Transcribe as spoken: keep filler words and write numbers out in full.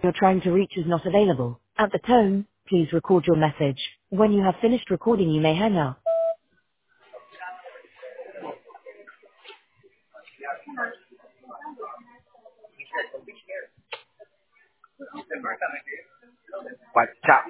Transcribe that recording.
you're trying to reach is not available. At the tone, please record your message. When you have finished recording, you may hang up. WhatsApp.